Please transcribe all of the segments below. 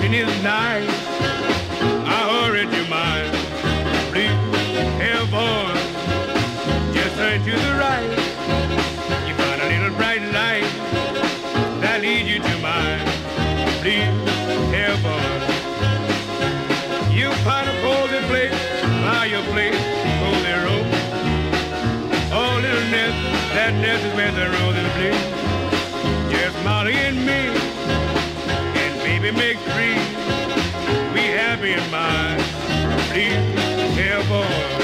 Living is nice. I hurry to mine. Please, hey boy, just turn to the right. You find a little bright light that leads you to mine. Please, hey boy, you find a cozy place by your place, cozy room. Oh, little nest, that nest is where the roses bloom. Just Molly and me, and baby make three. We happy in mind. Please, hey boy.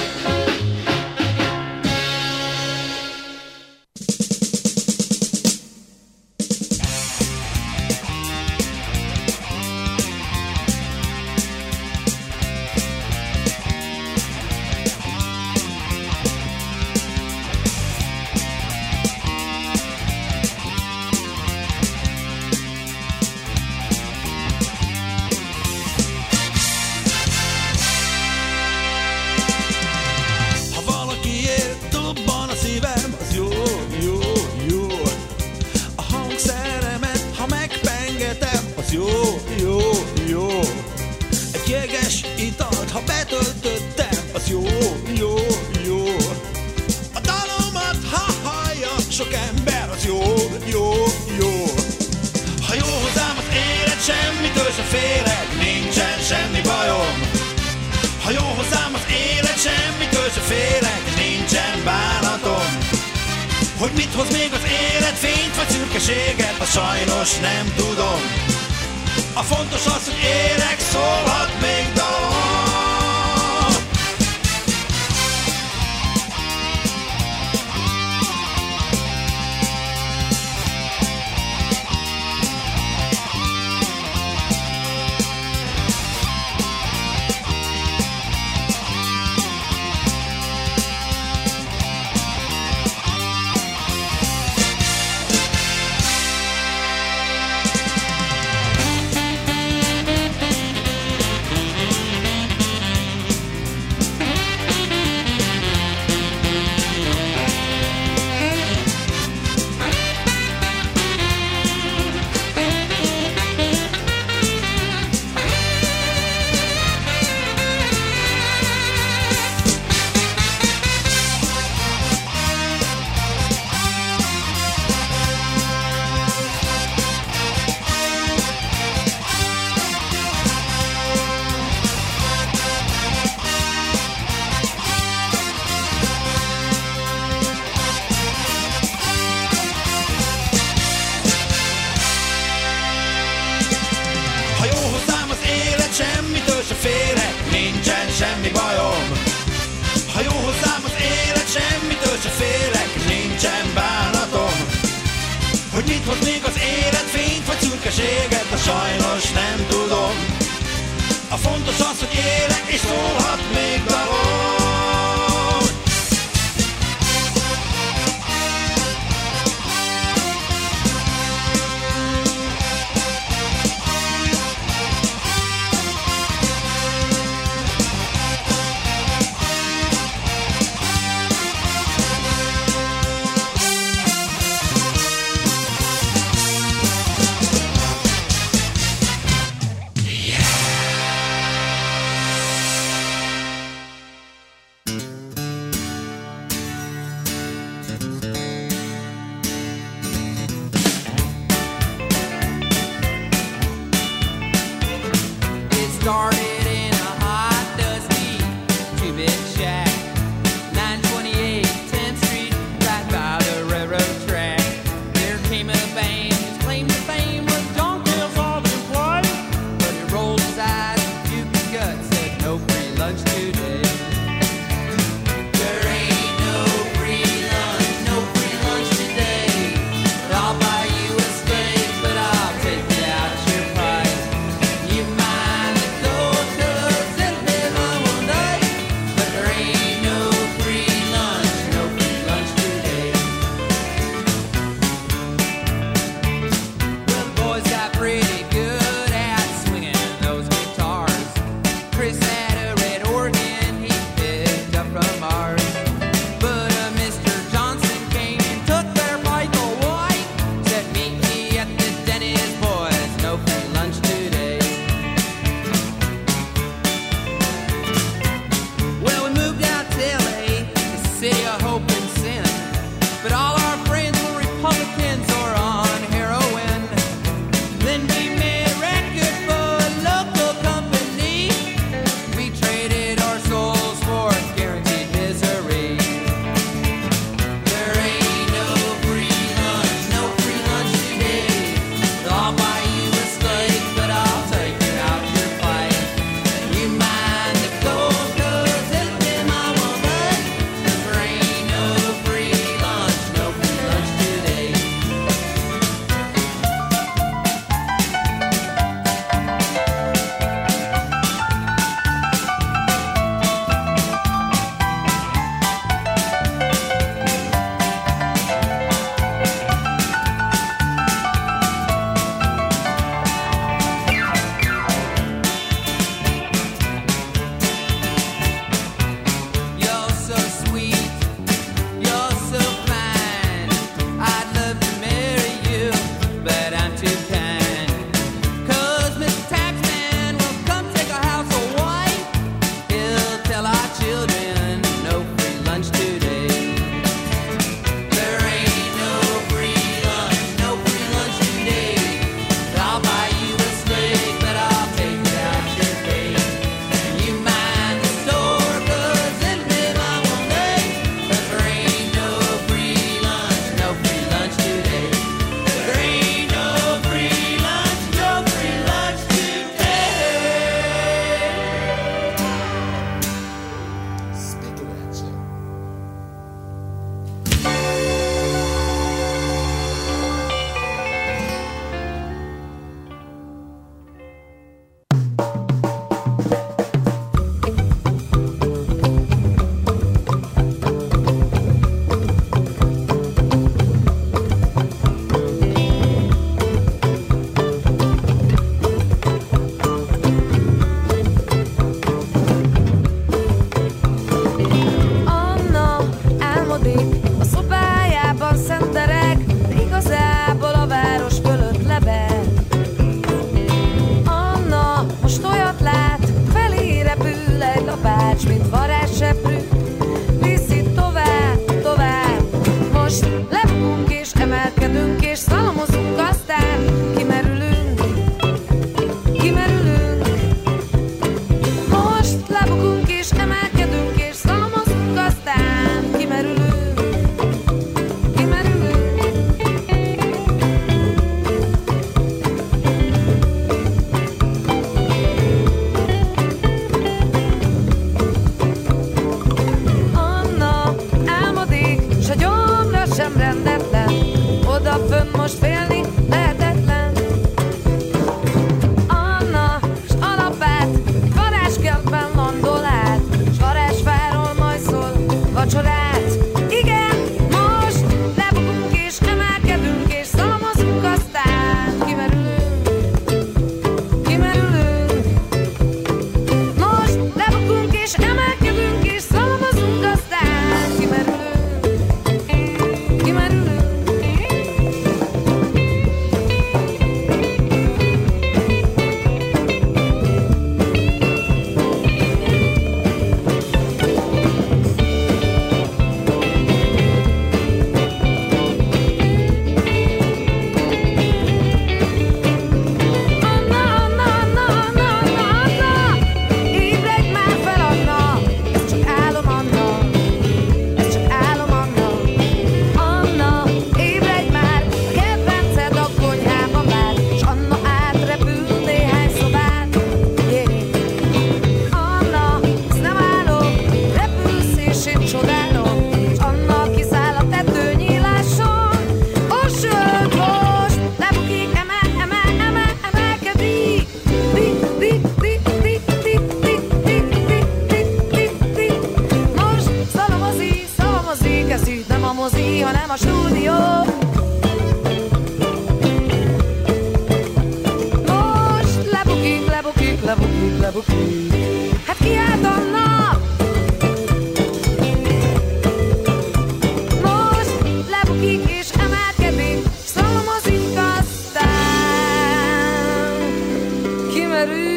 Hogy mit hoz még az élet, fényt vagy szürkeséget, a sajnos nem tudom. A fontos az, hogy élek, szólhat még dalom. Semmi bajom, ha jó hozzám az élet, semmitől se félek, nincsen bánatom. Hogy mit hoz még az élet, fényt vagy szürkeséget, de sajnos nem tudom. A fontos az, hogy élek, és szólhat még dalom. lebukik. Hát kiállt a nap, most lebukik és emelkedik, szalmazik, aztán kimerül.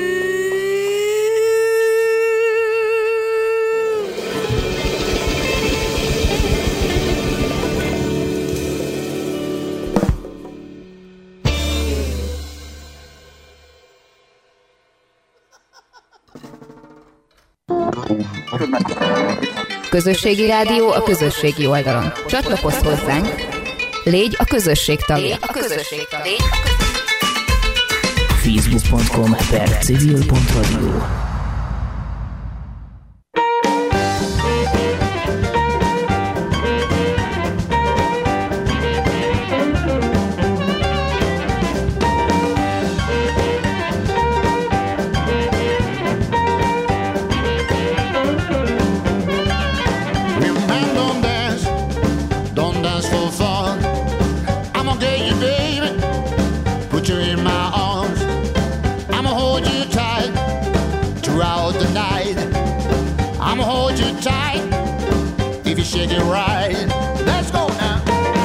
Közösségi rádió a közösségi oldalon. Csatlakozz hozzánk, légy a közösség tagja. Facebook.com/civil.radio. Shake it right. Let's go now.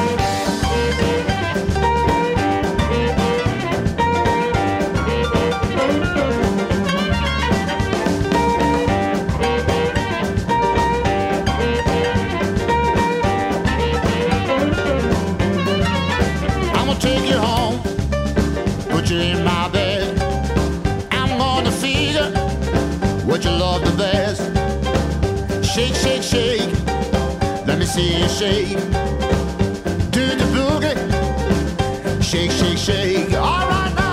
I'm gonna take you home, put you in my bed. I'm gonna figure what you love the best. Shake, shake, shake. Let me see you shake. Do the boogie. Shake, shake, shake. All right now.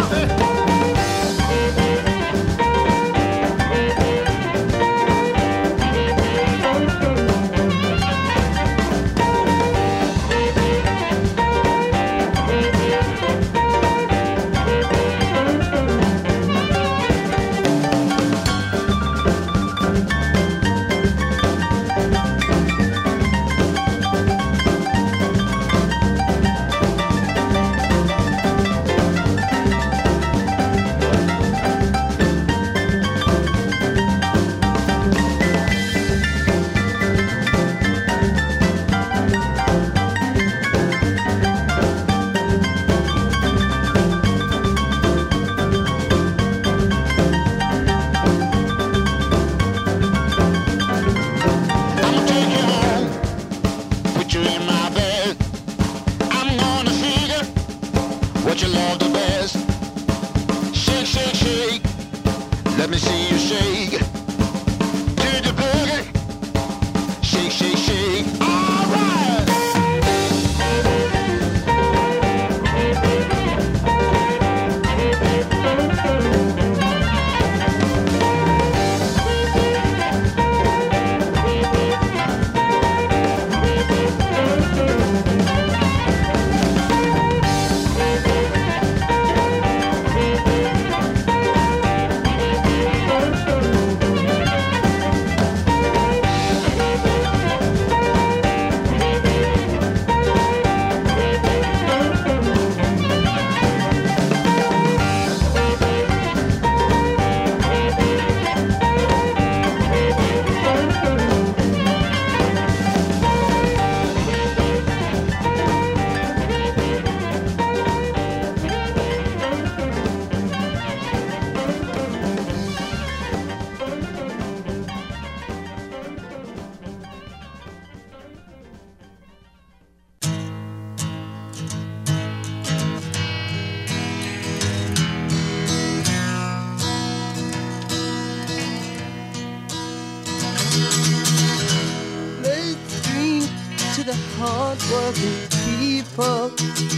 hard-working people.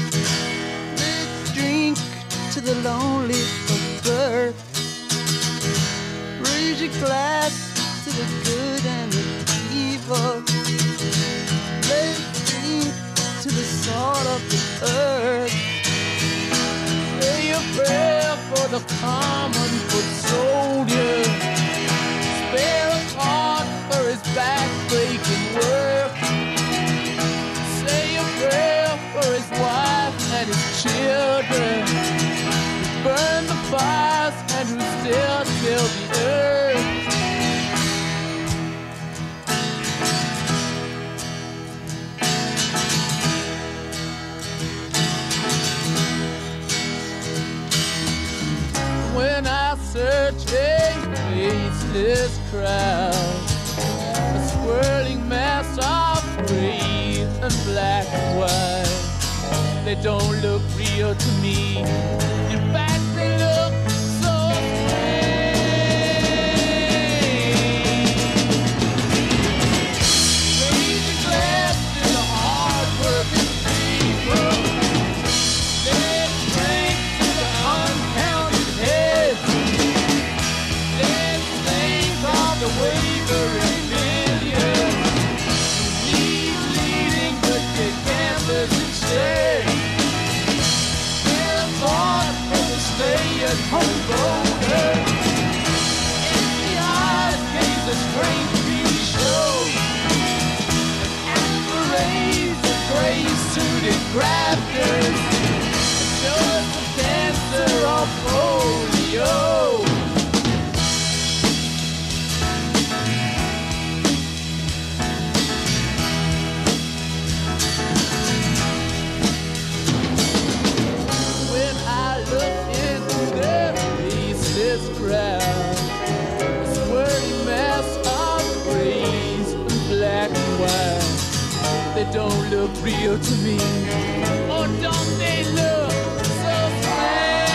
Let's drink to the lonely of birth. Raise your glass to the good and the evil. Let's drink to the salt of the earth. Say a prayer for the common foot soldier. Spare a heart for his back-breaking work. Say a prayer for his wife and his children. Burn the fires and who still till when I search a faceless crowd, a swirling mass of gray and black and white. They don't look real to me. In fact, they look so strange. Raising glass to the hard-working people. Let's drink to the uncounted heads. Let's think of the wavering millions. Lead leading but get gamblers instead. They're born for the stay-at-home voter. Empty eyes gaze a strange TV show. And parades of gray-suited grafters. Shows of cancer or polio. When I look into their faceless crowd, a swirling mass of grays and black and white, they don't look real to me. Or don't they look so strange?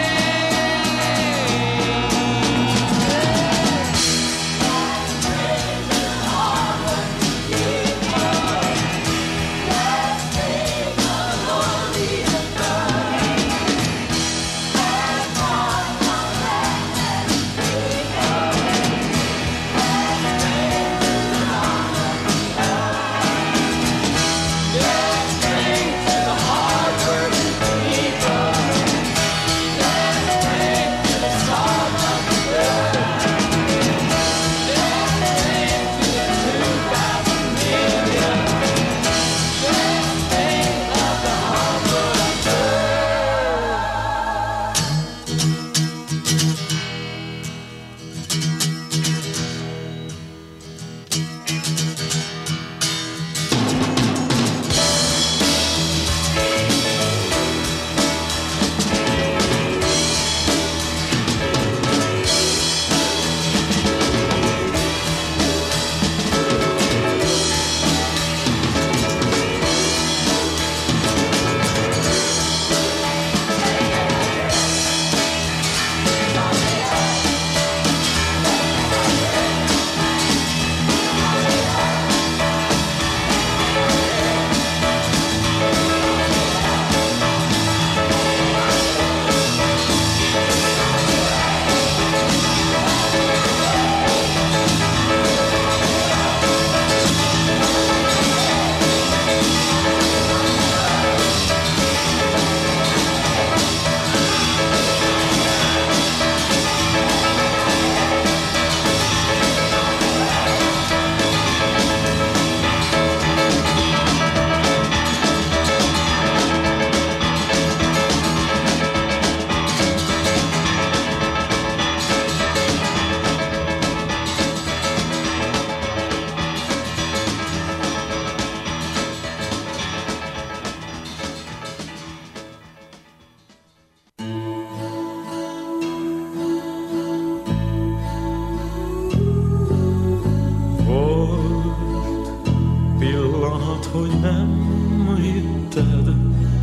hogy nem hitted,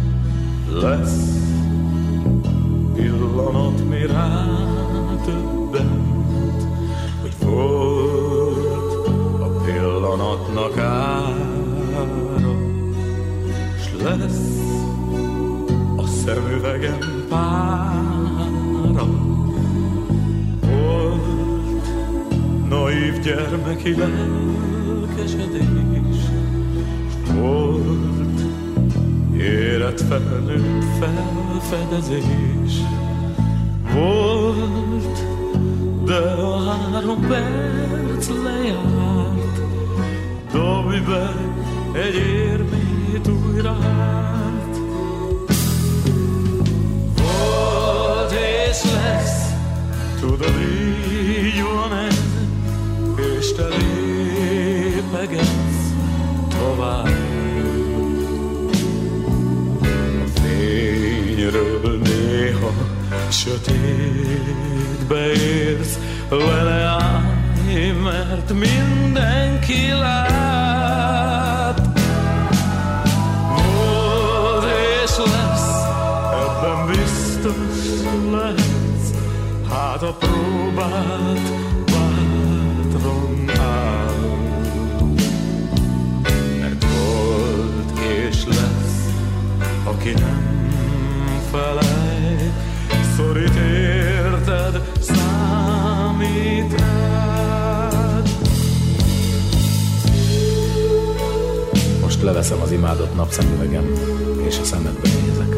lesz pillanat, mi rádöbbent, hogy volt a pillanatnak ára, s lesz a szemüvegem pára. Volt naív gyermeki lelkesedés, volt érett felnőtt felfedezés, volt, de a 3 perc lejárt, dobj be egy érmét újra hát. Volt és lesz, tudod, így van ez, és te lépegetsz tovább. A fényről néha sötétbe érsz, vele állj, mert mindenki lát. Volt és lesz, ebben biztos lehetsz, hát a próbát bátran áll. Mert volt és lesz, aki nem felej, szorít érted, számít rád. Most leveszem az imádott napszemüvegem, és a szemedbe nézek.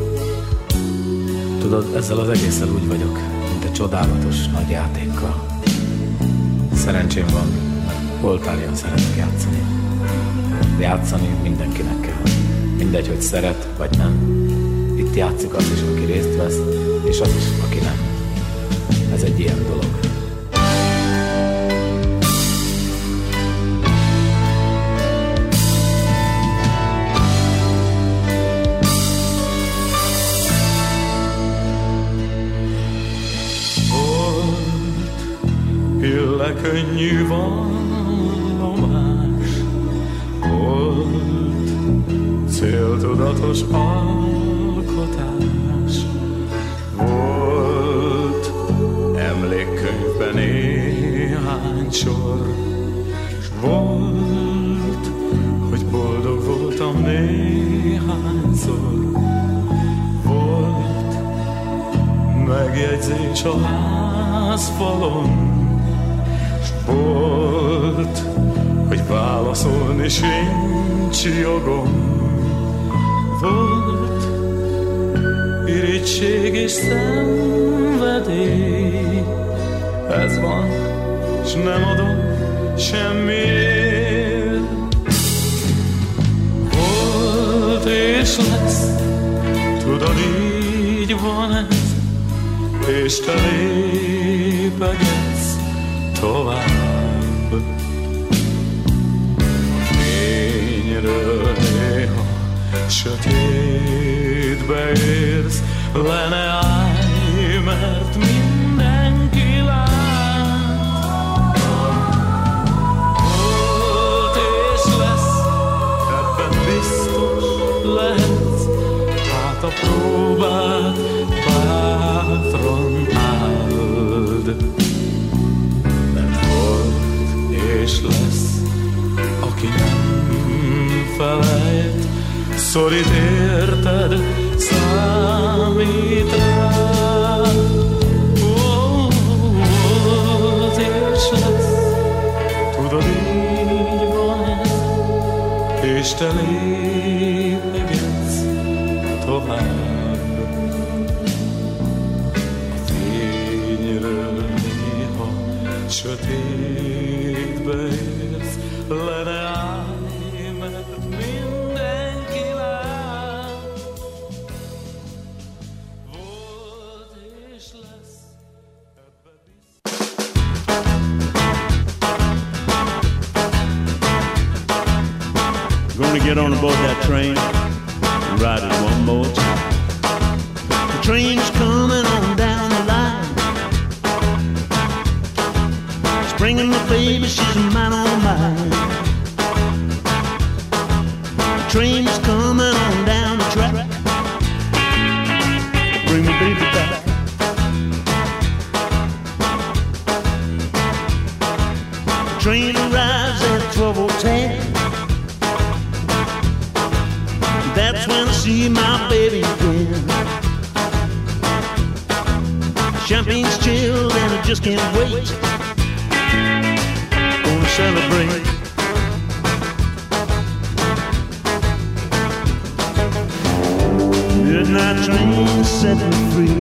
Tudod, ezzel az egésszel úgy vagyok, mint egy csodálatos nagy játékkal. Szerencsém van, mert voltál szeretek játszani. Játszani mindenkinek kell. Mindegy, hogy szeret vagy nem. Itt játszik az is, aki részt vesz, és az is, aki nem. Ez egy ilyen dolog. Könnyű vallomás volt, céltudatos alkotás volt, emlékkönyvben néhány sor, s volt, hogy boldog voltam néhányszor, volt megjegyzés a házfalon, volt, hogy válaszolni sincs jogom. Volt irigység és szenvedély. Ez van, s nem adom semmiért. Volt és lesz, tudod, így van ez, és te lépegetsz tovább. Fényről néha sötétbe érsz, le ne állj, mert mindenki lát. Volt és lesz, ebben biztos lehetsz, hát a próbát bátran áld. És lesz, aki nem felejt, szorít érted, számít rád. Volt és lesz, tudod, így van ez, és te lépegetsz tovább. A fényről néha sötétbe érsz, le ne állj, mert mindenki lát. Volt és lesz, ebbe biztos. Gonna get on aboard that train and ride it one more time. The train's coming on down the line, bringing the baby, she's a man on mine. The train is coming on down the track, bring the baby back. The train arrives at 12:10. That's when I see my baby again. Champagne's chilled and I just can't wait. Celebrate. Midnight train set me free.